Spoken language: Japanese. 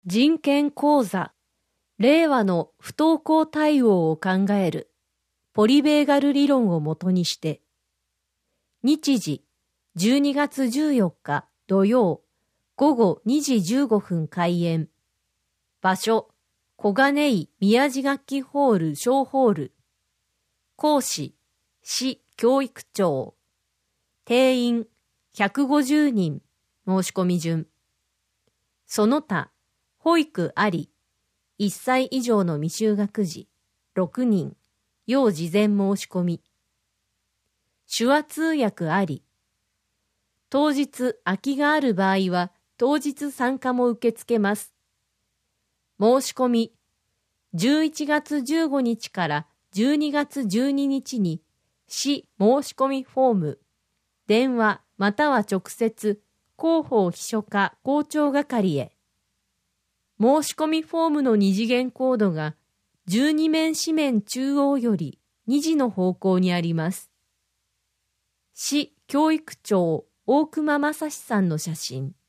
人権講座、令和の不登校対応を考える、ポリベーガル理論をもとにして、日時、12月14日土曜、午後2時15分開演。場所、小金井宮地楽器ホール小ホール。講師、市教育長。定員、150人。申し込み順。その他、保育あり、1歳以上の未就学児、6人、要事前申し込み。手話通訳あり。当日空きがある場合は、当日参加も受け付けます。申し込み、11月15日から12月12日に、市申し込みフォーム、電話または直接、広報秘書課校長係へ。申し込みフォームの二次元コードが12面紙面中央より2時の方向にあります。市教育長大熊正史さんの写真。